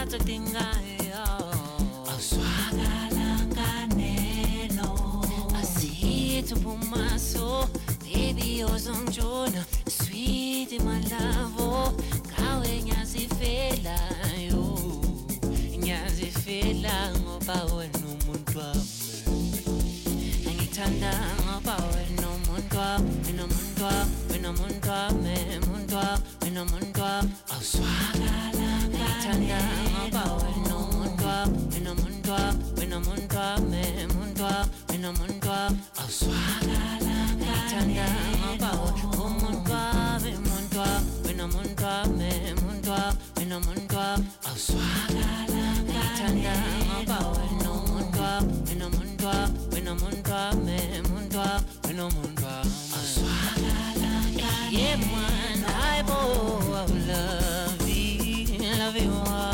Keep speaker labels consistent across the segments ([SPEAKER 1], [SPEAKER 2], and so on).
[SPEAKER 1] tingayo aswakala nganeno asithi pumaso baby ozongijona sweet my love kawe ngiyazifelayo ngiyazifela ngoba wena umuntu wami ngithanda ngoba wena umuntu wami wena umuntu wami wena umuntu wami wena umuntu wami awuswakala ngithanda ngoba wena umuntu wami wena umuntu wami wena umuntu wami wena umuntu wami awuswakala ngithanda ngoba umuntu wami umuntu wami wena umuntu wami wena umuntu wami awuswakala ngithanda ngoba wena umuntu wami wena umuntu wami wena umuntu wami wena umuntu wami awuswakala yeah man I love you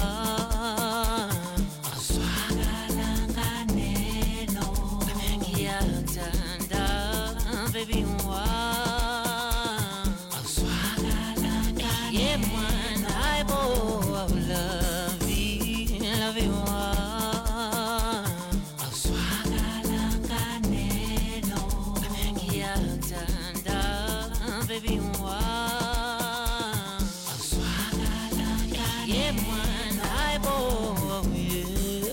[SPEAKER 1] awuswakala nganeno ngiyathanda baby awuswakala yeah man I love you awuswakala nganeno ngiyathanda baby yeah, man, I bought yeah.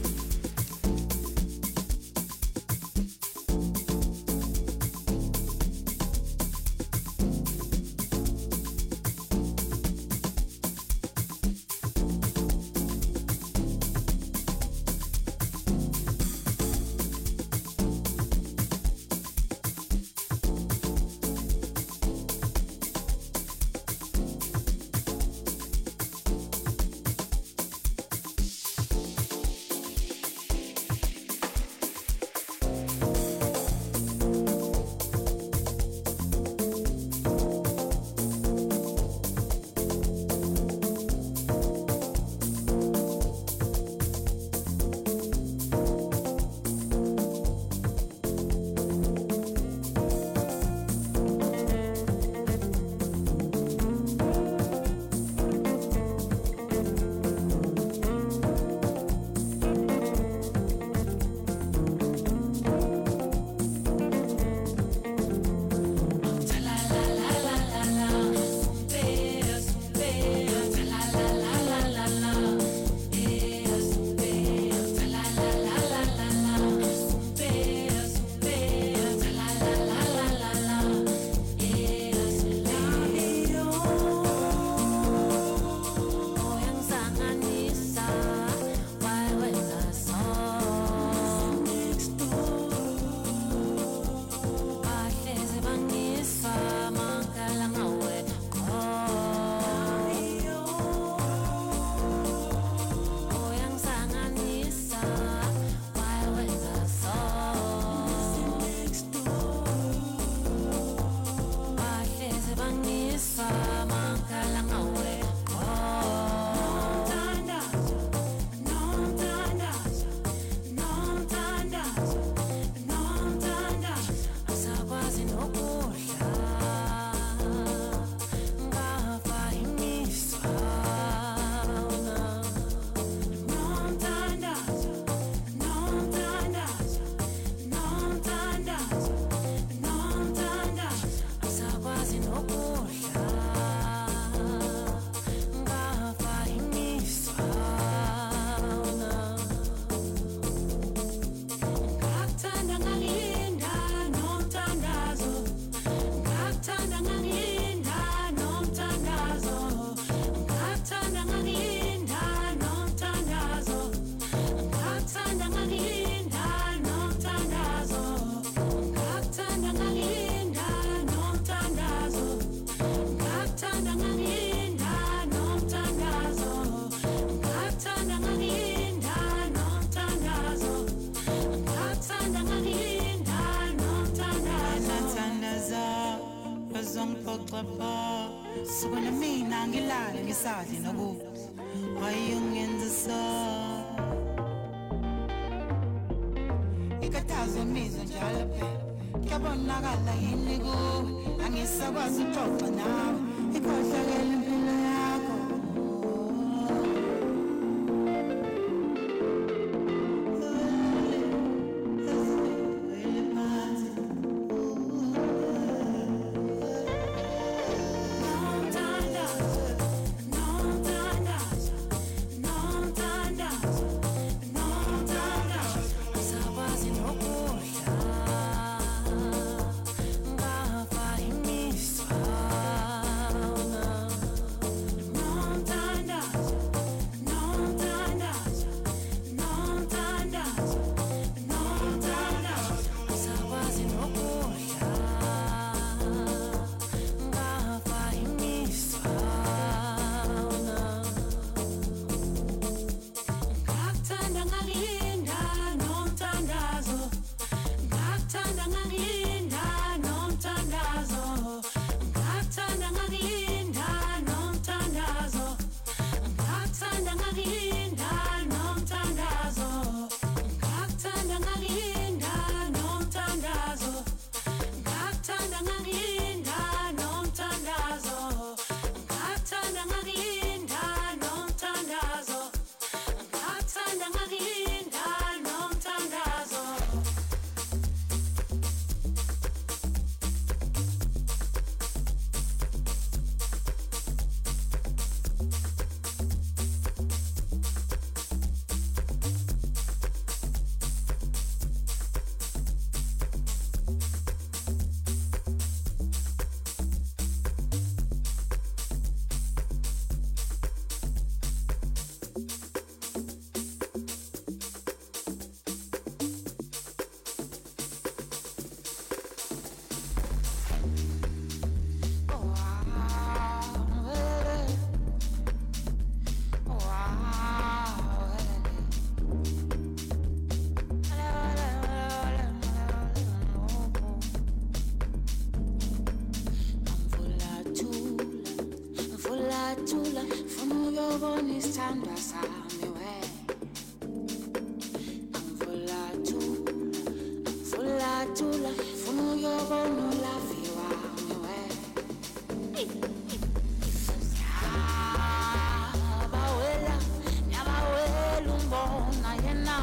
[SPEAKER 2] Sukuna mina ngilale ngisadli nokudla wayungenza so ikatazo mizo njalo phela kuyabonakala yini ku angisakwazi ukuxoxa nawe ikhohlakele impilo yakho thula funa uyobona isithandwa sami we angivula thula funa uyobona ulavi wami we nyabawela umbona yena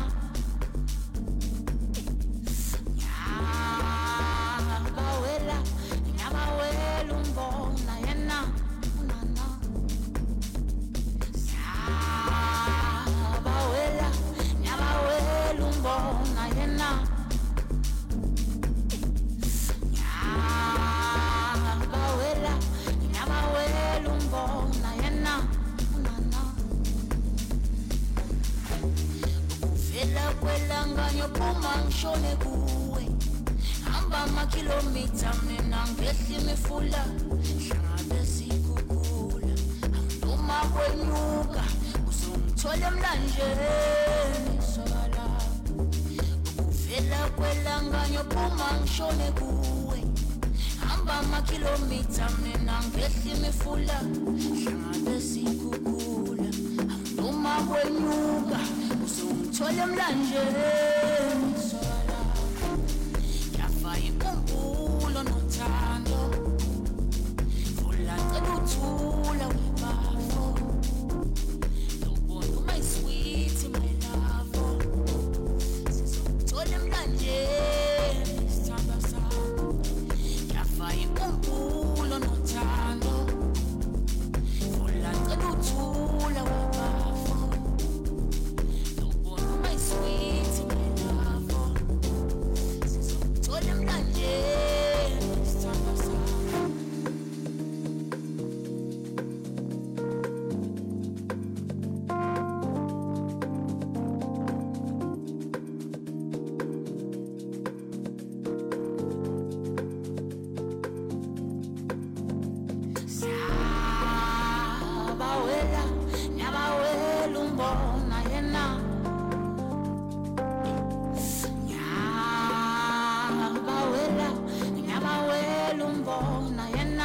[SPEAKER 2] nyabawela umbona yena nyabawela umbona yena nyabawela umbona yena uvela kwelanga nyophuma ngishone kuwe hamba amakhilomitha mina ngehla imifula hlangabezikhukhula noma kwenyuka uzongithola emlanjeni sobala uvela kwelanga nyophuma ngishone kuwe hamba amakhilomitha mina ngehla imifula hlangabezikhukhula noma kwenyuka uzongithola emlanjeni sobala yafa inkumbulo nothando vula cela uthula webafo lobona my sweet my love sizongithola emlanjeni isithandwa sami yafa inkumbulo nothando vula cela uthula webafo lobona my sweet my love sizongithola emlanjeni isithandwa sami nyabawela umbona yena nyabawela umbona yena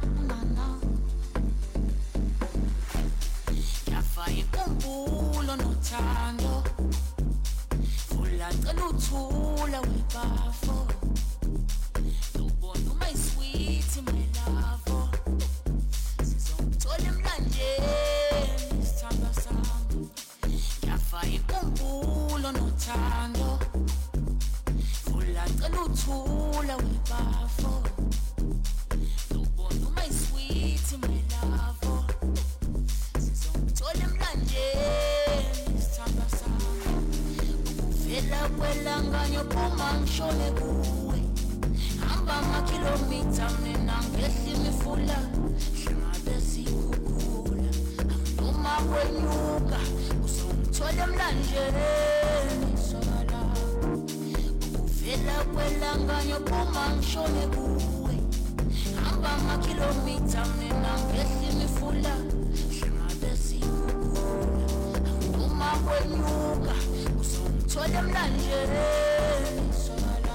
[SPEAKER 2] yafa inkumbulo nothando vula cela uthula webafo lobona my sweet my love sizongithola emlanjeni isithandwa sami yafa inkumbulo nothando vula cela uthula webafo lobona my sweet my love sizongithola emlanjeni isithandwa sami uvela kwelanga nyophuma ngishone kuwe hamba amakhilomitha mina ngehla imifula hlangabezikhukhula noma kwenyuka uzongithola emlanjeni sobala uvela kwelanga nyophuma ngishone kuwe hamba amakhilomitha mina ngehla imifula hlangabezikhukhula noma kwenyuka uzongithola emlanjeni sobala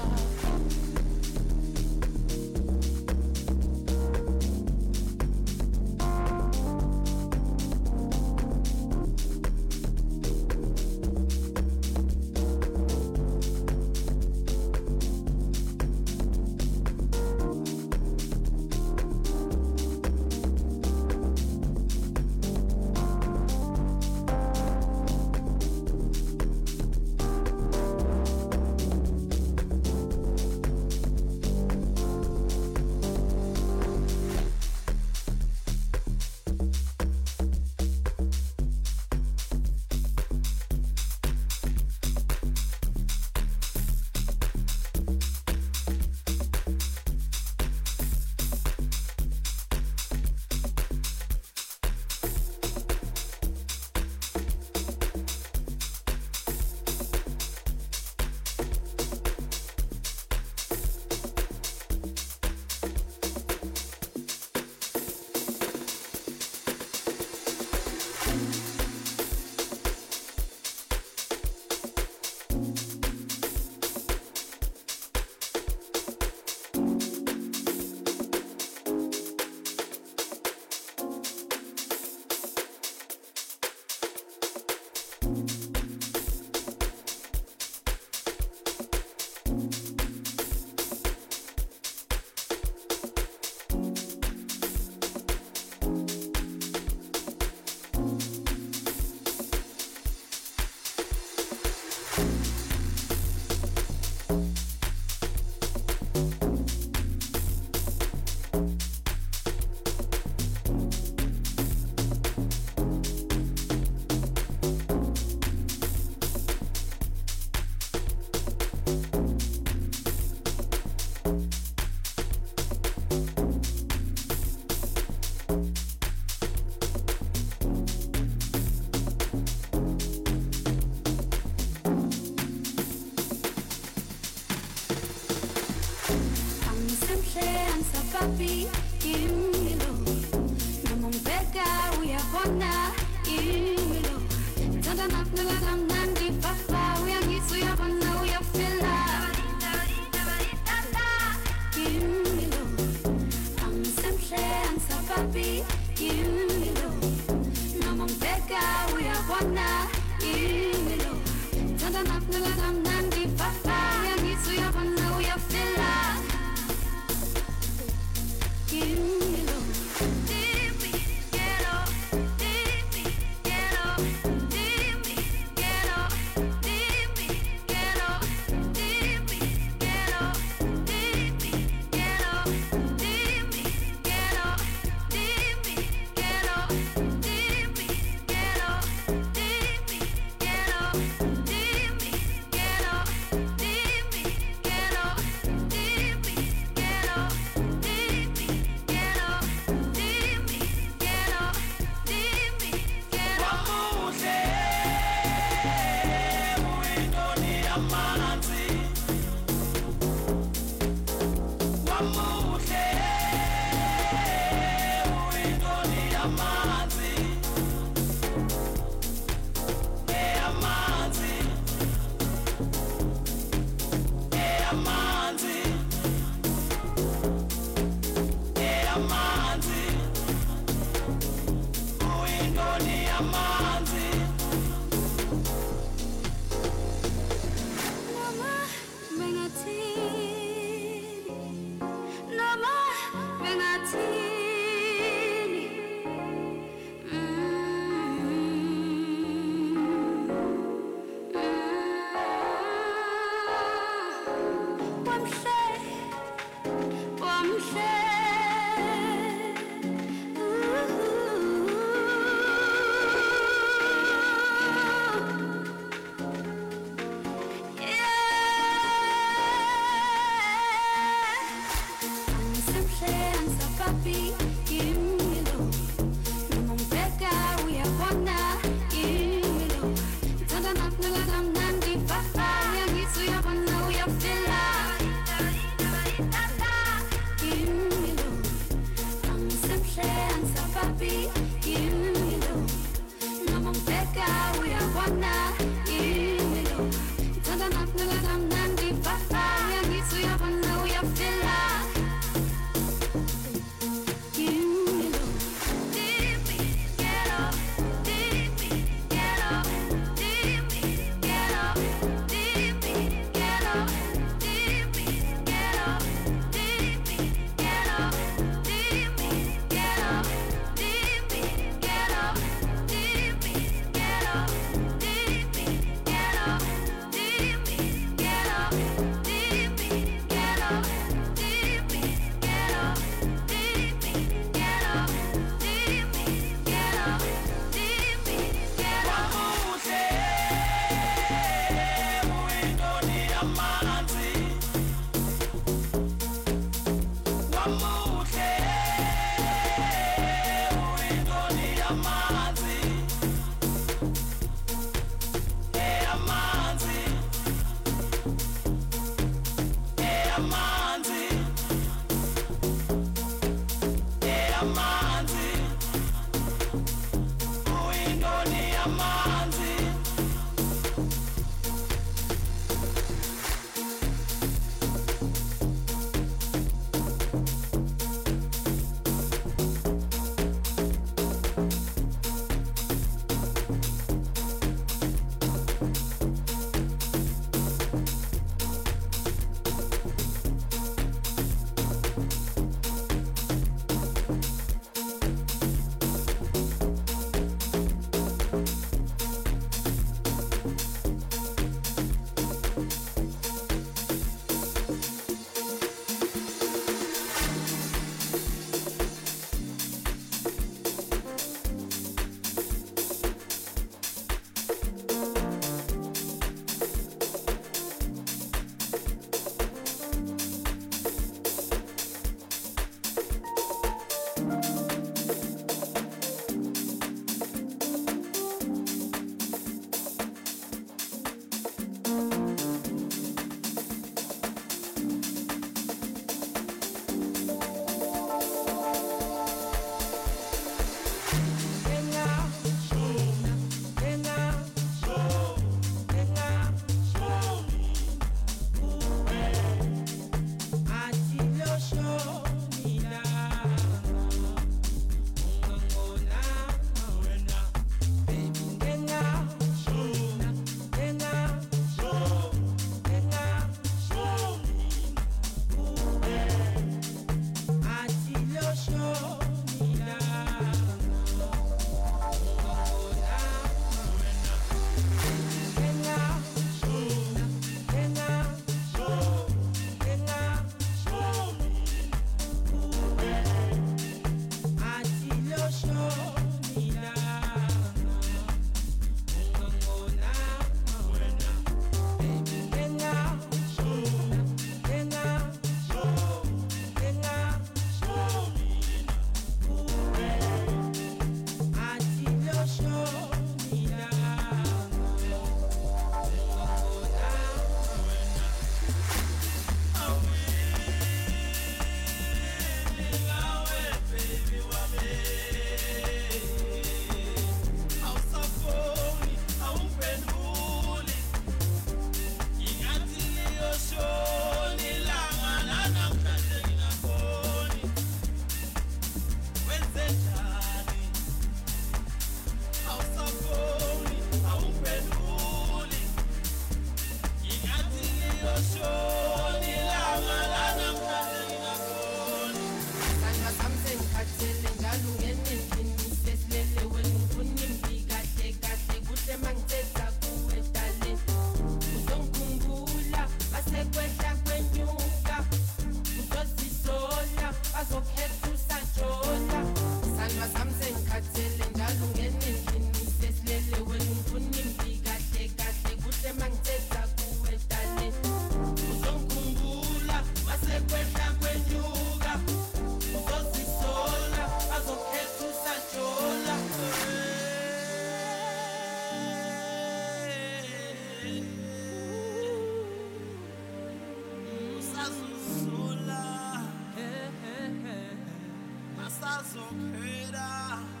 [SPEAKER 3] azokhela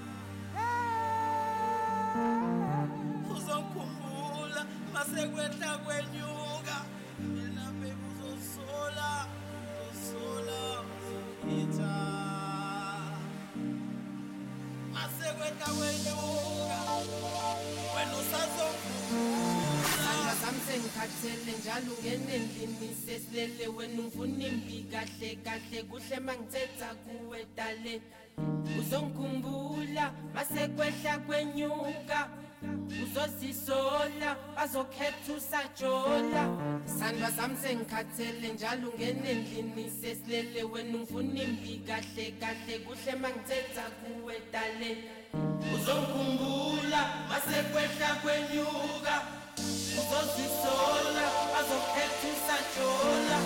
[SPEAKER 3] uzokhumbula masekwehla kwenyuka yena baby uzosola uzokitha masekwehla kwenyuka wena usazokhumbula
[SPEAKER 4] Samsengikhathele njalo ngenendlini sesilele wena ungifuna imbi kahle kahle kuhle mangithetha kuwe dale uzongikhumbula masekwehla kwenyuka uzozisola bazokhetha usajola sandwa samsengikhathele njalo ngenendlini sesilele wena ungifuna imbi kahle kahle kuhle mangithetha kuwe dale uzongikhumbula masekwehla kwenyuka uzozisola bazokhetha usajola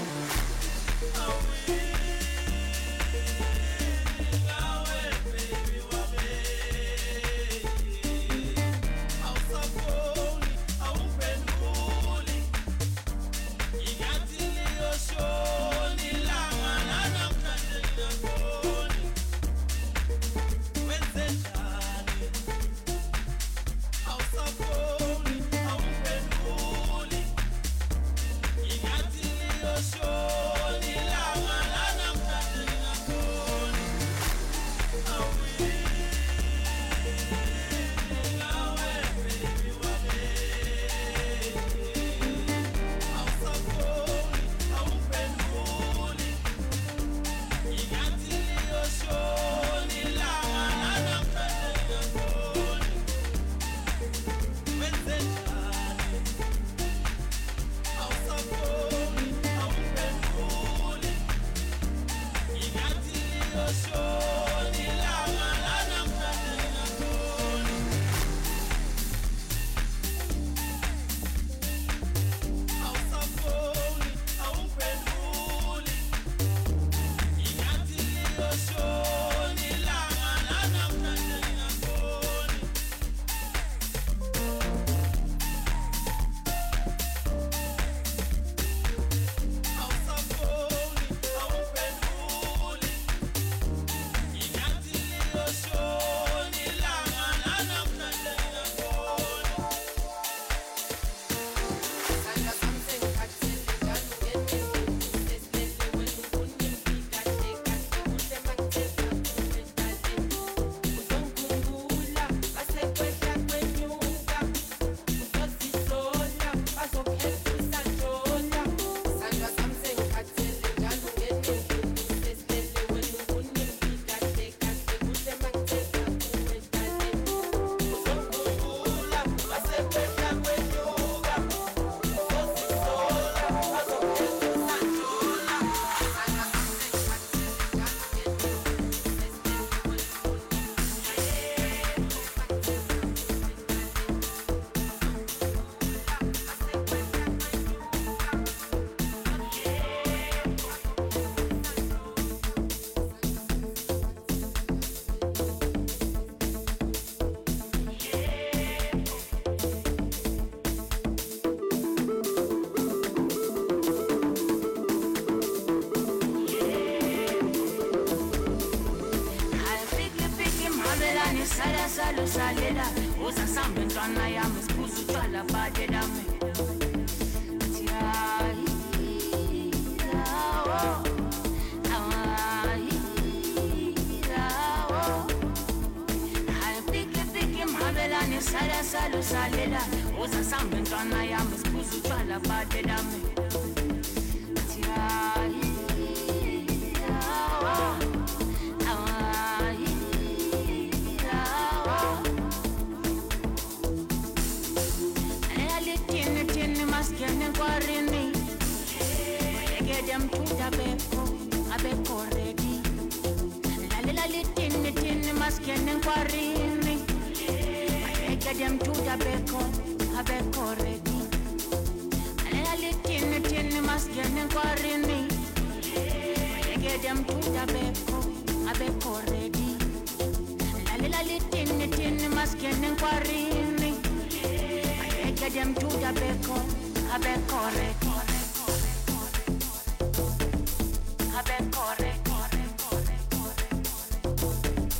[SPEAKER 1] salela uzasambe ntwana yami sibuza utshwala badela me Sala sala salela uzasambe ntwana yami sibuza utshwala badela me Quarini, get them to the beko, a beko ready. La tin, masking and quarini. Get them to the beko, a beko ready. La tin, masking and quarini. Get them to the beko, a beko ready. La tin, masking and quarini. Get them to the beko. Abe corre, abe corre.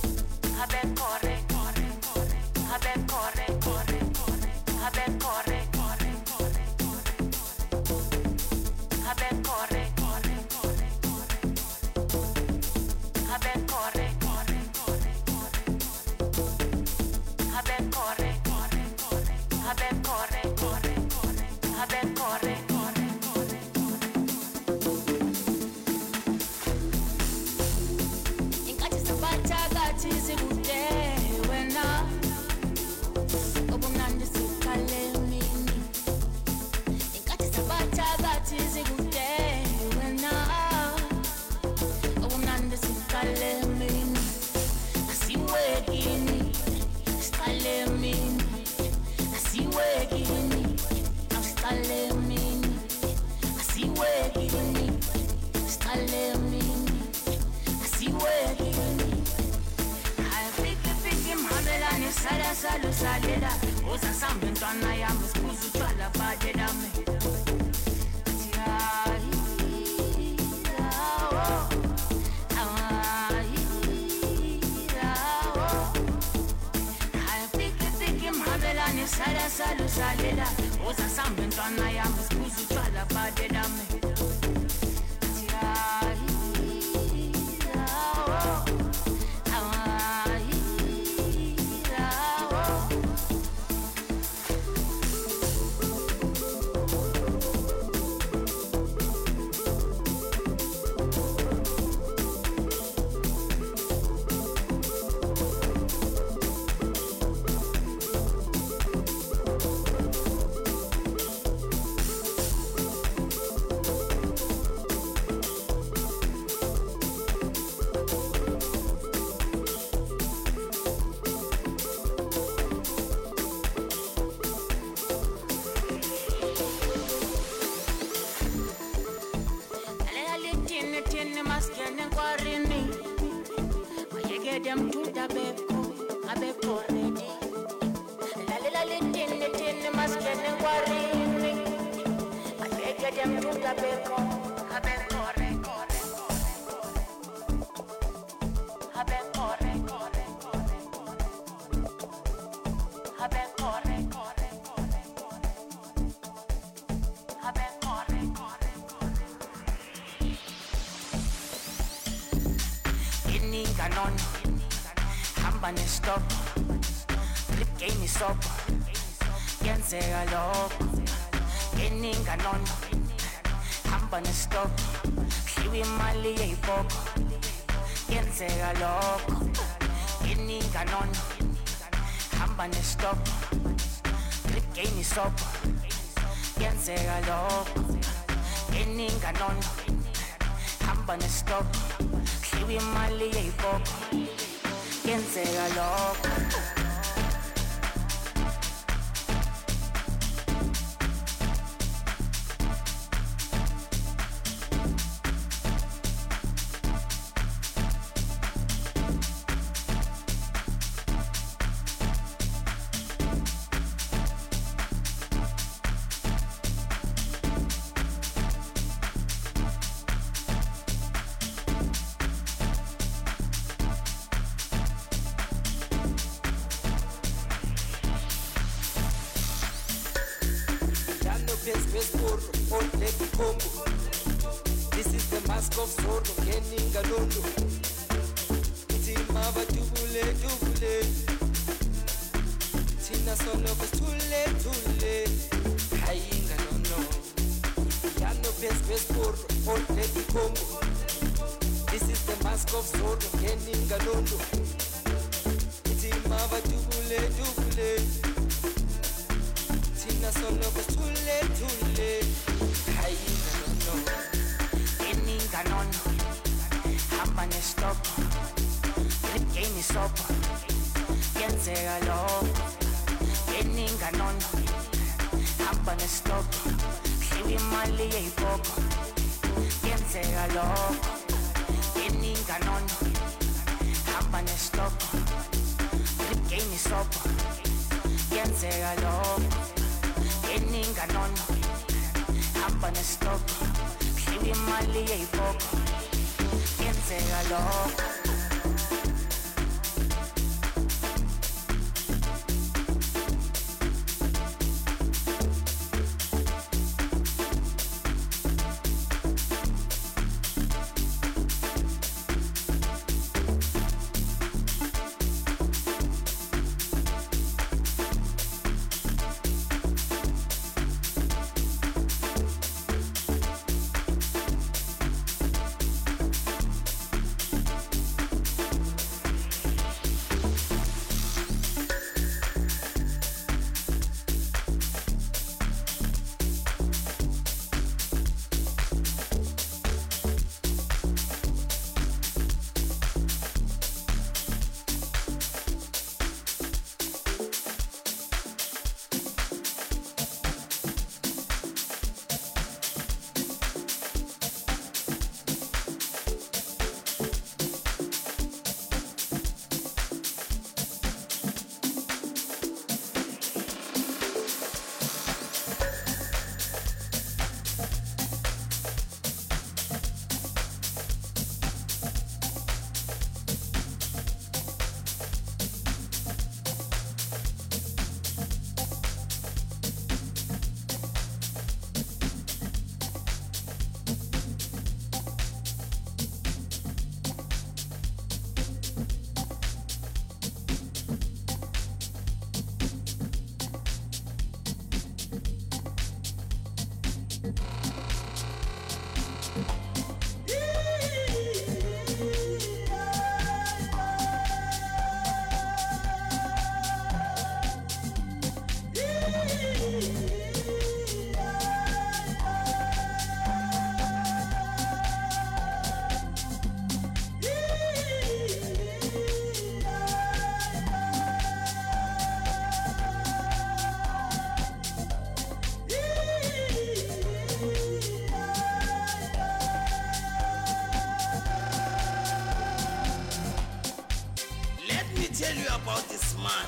[SPEAKER 3] tell you about this man.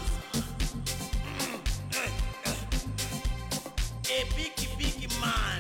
[SPEAKER 3] A big man.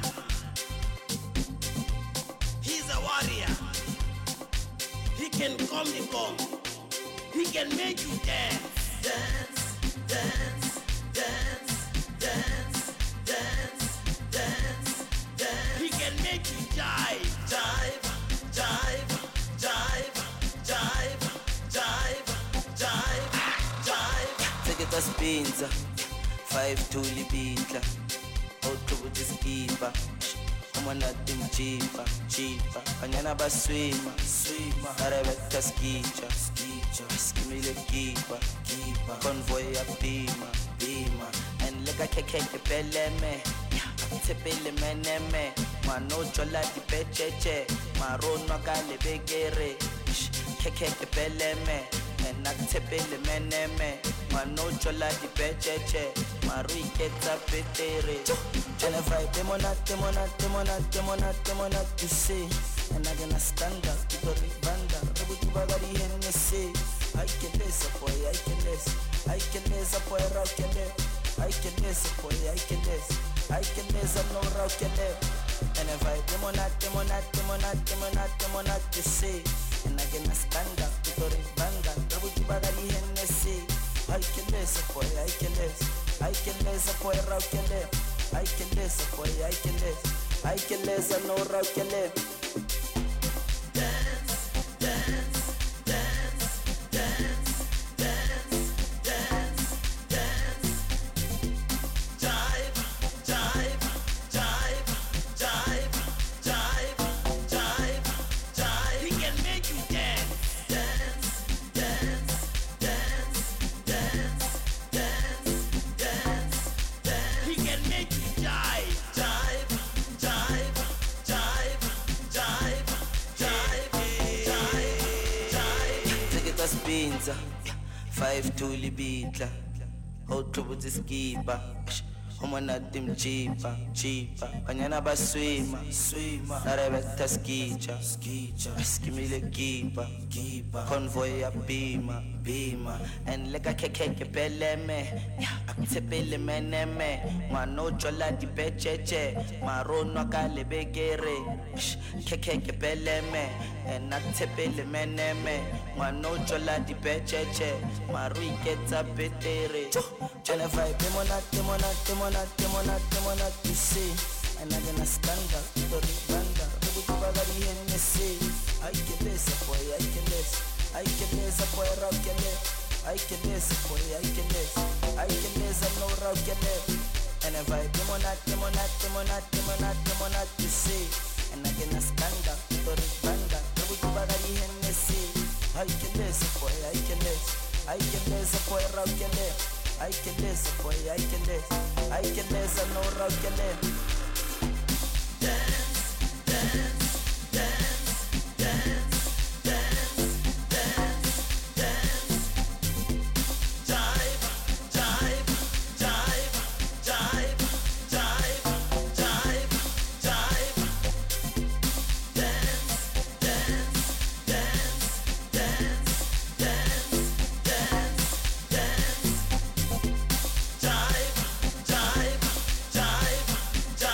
[SPEAKER 3] He's a warrior. He can come the gong. He can make you dance. Dance, dance, dance, dance, dance, dance, dance. He can make you jive, jive, jive, jive, jive, jive, jive, jive.
[SPEAKER 5] Take it as pinza, 5 to libitla. Outro with this keeper. Natin cheaper, cheaper. Kanyana ba swima, swima. Arebeta skicha, skicha. Skimile keeper, keeper. Convoy ya bima, bima. And lega keke peleme, tepele meneme. Mano chola di pecheche, marono kale begere. Keke peleme, and nak tepele meneme. Mano chola di pecheche, marui keta petere. And if I demonat, you see. And I'm gonna stand up to the banda. Rabutubagari Hennessy. I can listen, boy, I can listen. I can listen, boy, rock and live. I can listen, boy, I can listen. I can listen, no rock and live. And if I demonat, you see. And I'm gonna stand up to the banda. Rabutubagari Hennessy. I can listen, boy, I can listen. I can listen, boy, rock and live. I can listen, boy, I can listen. I can listen, no rock can live.
[SPEAKER 3] Dance, dance, dance, dance, dance, dance, dance. Jive, jive, jive, jive, jive, jive, jive. He can make you dance. Dance, dance, dance, dance, dance, dance, dance. He can make you jive, jive, jive, jive, jive, jive, jive, jive.
[SPEAKER 5] Take it as pinza, 5 to libitla. Outro with this keeper. Natin cheaper, cheaper. Kanyana ba swima, swima. Arebeta skicha, skicha. Skimile keeper, keeper. Convoy ya bima, bima. And lega keke peleme, tepele meneme. Mano chola di pecheche, marono kale begere. Keke peleme, and not tepele meneme. Mano chola di pecheche, marui keta petere. Jennifer, demonat, you see. And I'm gonna stand up to the banda. Rabutubagari Hennessy. I can listen, boy, I can listen. I can listen, boy, rock and live. I can listen, boy, I can listen. I can listen, no rock and live. And if I demonat, you see. And I'm gonna stand up to the banda. Rabutubagari Hennessy. I can listen, boy, I can listen. I can listen, boy, rock and live. I can listen, boy, I can listen. I can listen, no rock and live.
[SPEAKER 3] Dance, dance, dance, dance, dance, dance, dance. Jive, jive, jive, jive, jive, jive, jive. Dance, dance, dance, dance, dance, dance, dance. Jive, jive, jive, jive,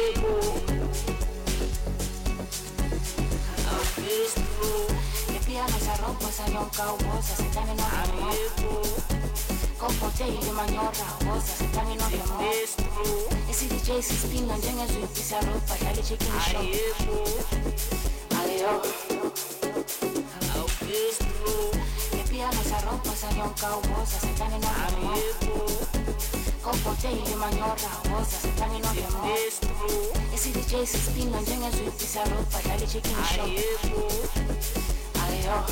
[SPEAKER 1] Le piano se rompe, se nunca hubo, se están en otro con botella y manyorra, voces se están en otro ese DJ se spin, en el suite se ropa, ya le chequen el show. Adiós. Le piano se rompe, se nunca hubo, se están en otro con botella y manyorra, voces se están en otro ese DJ se spin, en el suite se ropa, ya le chequen el show. Adiós.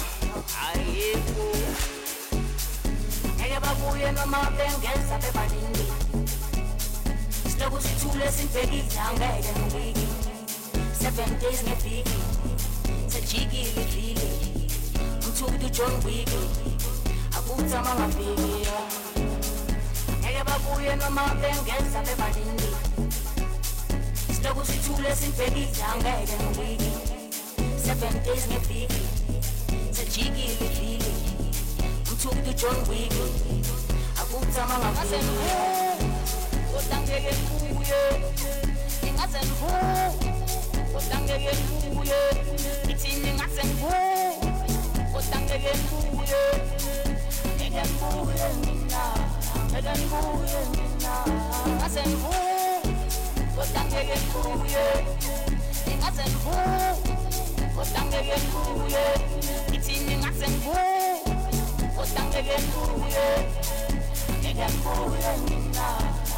[SPEAKER 1] Ella babuye noma bengeza bebalindi Slogu sithule simpekile angeke ngibiki 7 days ngeviki Sajikile vili Mthukudu John Wick Akuthama ngaviki Ella babuye noma bengeza bebalindi Slogu sithule simpekile angeke ngibiki 7 days ngeviki Sajikile vili Mthukudu John Wick Akuthama ngaviki Kodangeke ngibuye Ingaze ngibuye Kodangeke ngibuye Ithini ingaze ngibuye Kodangeke ngibuye Ngeke ngibuye mina Ngeke ngibuye mina Ingaze ngibuye Kodangeke ngibuye Ingaze ngibuye Kodangeke ngibuye Ithini ingaze ngibuye Kodangeke ngibuye Ngeke ngibuye mina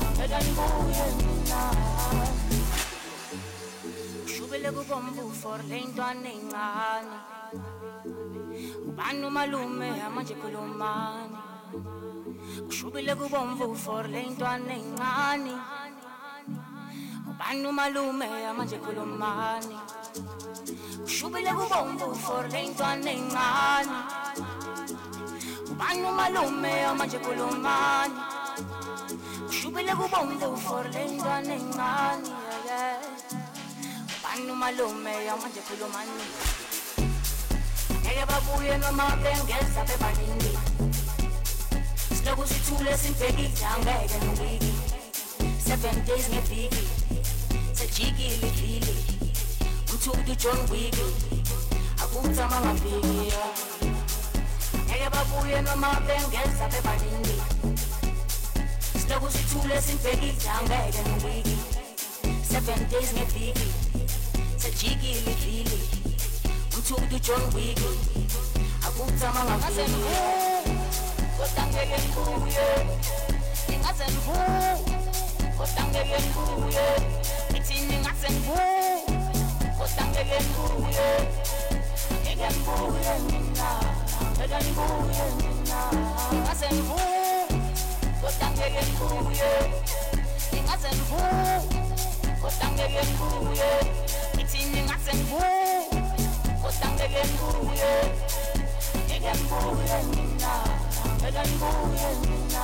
[SPEAKER 1] Shubele kubomvu for le ntwana encane Ubani umalume manje khulumani Kushubele kubomvu for le ntwana encane Ubani umalume manje khulumani Kushubele kubomvu for le ntwana encane Ubani umalume manje khulumani Shubile kubomvu for le ntwana encane Ubani umalume manje khulumani Ngeke babuye noma bengeza bebalindi Slogu sithule simpekile angeke ngibiki 7 days ngeviki Sajikile vili Mthukudu John Wick Akuthama ngaviki Ngeke babuye noma bengeza bebalindi Slogu sithule simpekile angeke ngibiki 7 days ngeviki Sajikile vili Mthukudu John Wick Akuthama ngaviki Kodangeke ngibuye Ingaze ngibuye Kodangeke ngibuye Ithini ingaze ngibuye Kodangeke ngibuye Ngeke ngibuye mina Ngeke ngibuye mina Ingaze ngibuye Kodangeke ngibuye Ingaze ngibuye Kodangeke ngibuye Ithini ingaze ngibuye Kodangeke ngibuye Ngeke ngibuye mina Ngeke ngibuye mina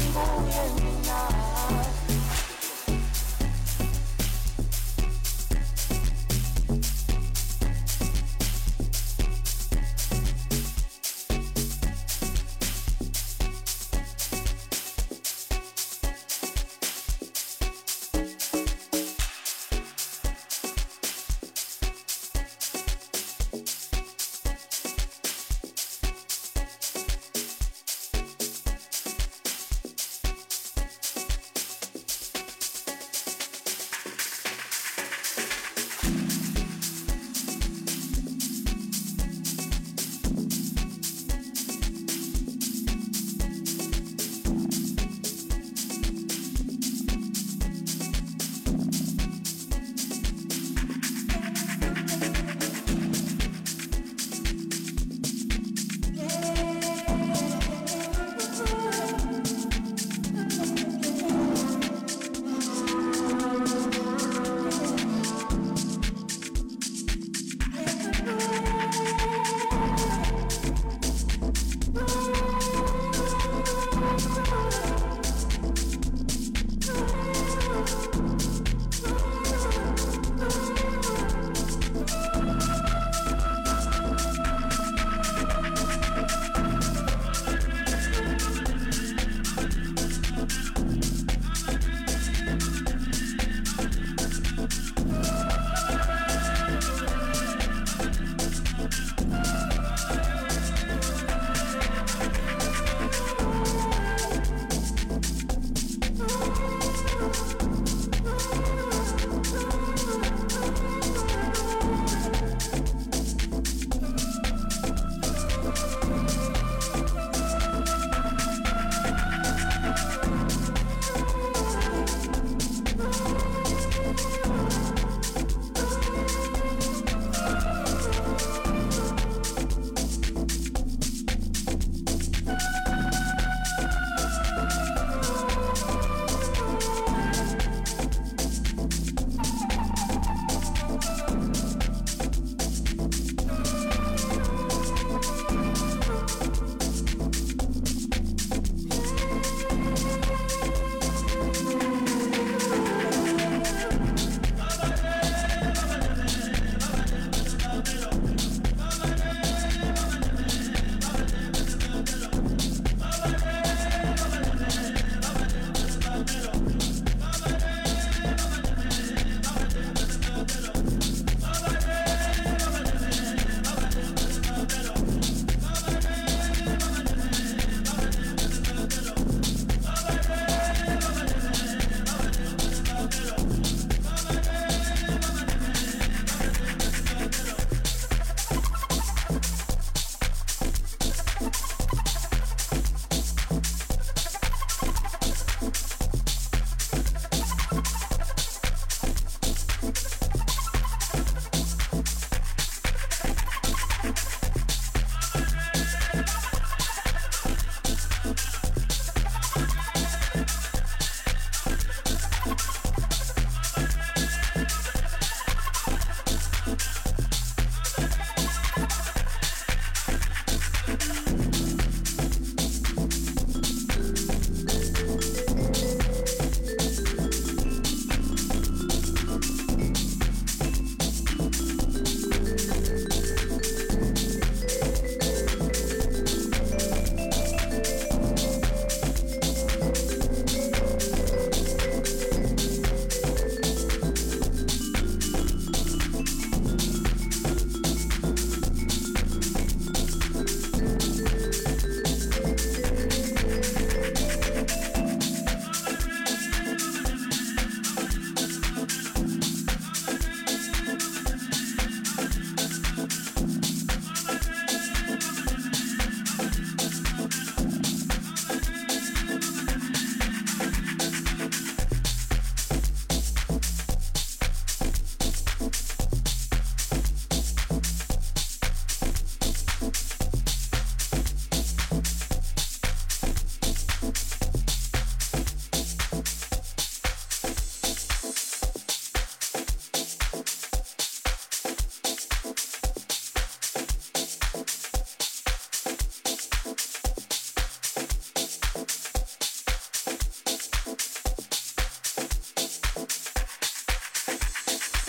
[SPEAKER 2] ngibuye mina.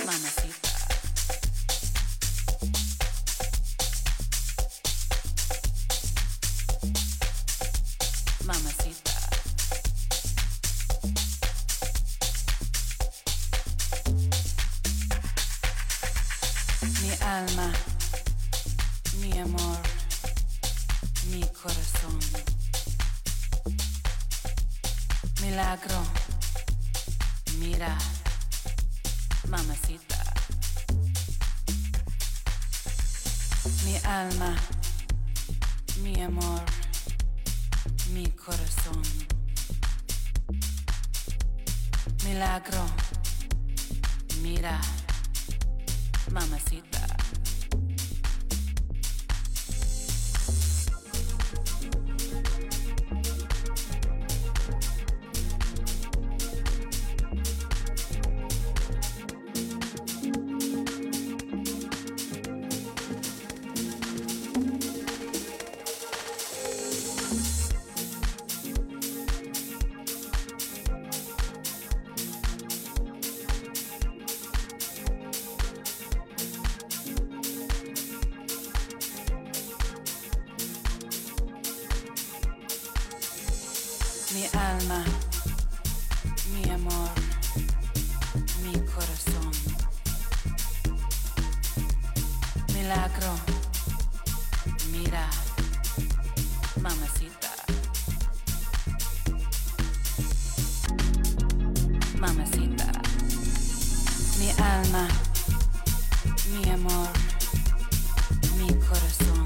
[SPEAKER 1] Mamacita. Mamacita. Mi alma, mi amor, mi corazón. Milagro, mira, mamacita. Mi alma, mi amor, mi corazón. Milagro, mira, mamacita. Mi alma, mi amor, mi corazón. Milagro, mira, mamacita. Mamacita. Mi alma, mi amor, mi corazón.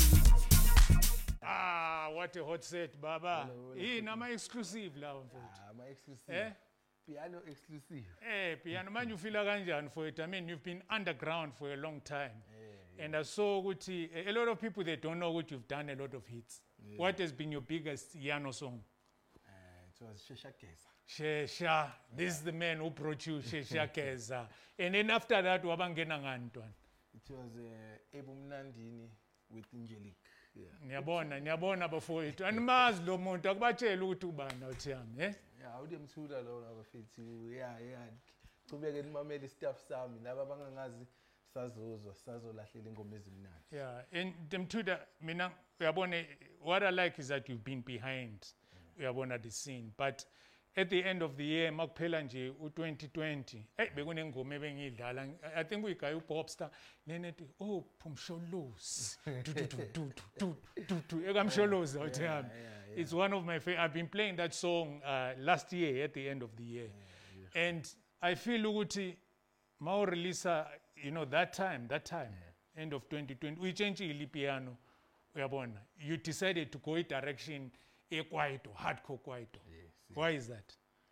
[SPEAKER 6] Ah, what a hot set, Baba. Hii nama exclusive la mfowethu.
[SPEAKER 7] My exclusive.
[SPEAKER 6] Eh?
[SPEAKER 7] Piano exclusive.
[SPEAKER 6] Piano manje ufila kanjani mfowethu? I mean, you've been underground for a long time. And I saw ukuthi a lot of people they don't know what you've done a lot of hits. What has been your biggest Yano song?
[SPEAKER 7] It was Shesha Keza.
[SPEAKER 6] Shesha, this is the man who brought you Shesha Keza. And then after that wabangena ngani ntwana?
[SPEAKER 7] It was Ebu Mnandini with Angelique. Yeah.
[SPEAKER 6] Ngiyabona bafowethu. Animazi lo muntu akubatshela ukuthi ubani uthiyami, eh?
[SPEAKER 7] Yeah, awudemthula lo bafethu. Yeah. Qhubeke nimamele stuff sami laba abangangazi sazolahlela ingoma ezimnandi.
[SPEAKER 6] Yeah, and Mtuda, mina uyabona, what I like is that you've been behind uyabona the scene, but at the end of the year makuphela nje u2020 bekunengoma ebengidlala I think uyigaya uPopstar nenethi oh Phumsholozi ekamsholozi uthiyami. It's one of my favorite. I've been playing that song last year at the end of the year. And I feel ukuthi ma release you know that time end of 2020 we changed piano uyabona. You decided to go a direction kwaito hardcore kwaito. Why is that?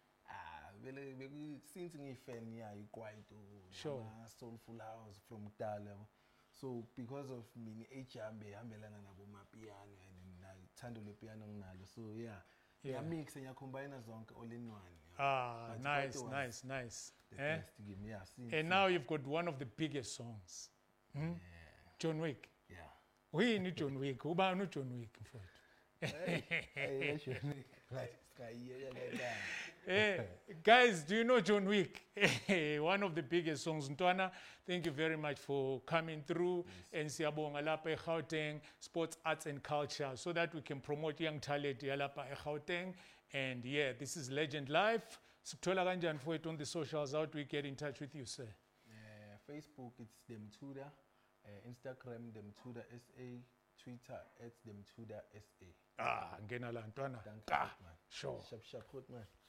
[SPEAKER 7] Since ngifan yeah ikwaito
[SPEAKER 6] Sure.
[SPEAKER 7] Soulful House from Kudala. So because of mini hambelana nabo mapiano and ngithanda le piano nginalo. So yeah. Mix and combine zonke all in one. But
[SPEAKER 6] Nice.
[SPEAKER 7] The best game, yeah.
[SPEAKER 6] And now you've got one of the biggest songs. John Wick.
[SPEAKER 7] Yeah.
[SPEAKER 6] We need John Wick. Ubani John Wick mfowethu. Guys, do you know John Wick? One of the biggest songs. Ntwana, thank you very much for coming through. And siyabonga lapha eGauteng Sports Arts and Culture so that we can promote young talent yalapha eGauteng. And yeah, this is Legend Life. Sithola kanjani mfowethu on the socials? How do we get in touch with you, sir?
[SPEAKER 7] Facebook, it's Demtuda. Instagram, Demtuda SA. Twitter, it's Demtuda SA.
[SPEAKER 6] Ngena la ntwana.
[SPEAKER 7] Thank you, man.
[SPEAKER 6] Sure.
[SPEAKER 7] Sharp, good man.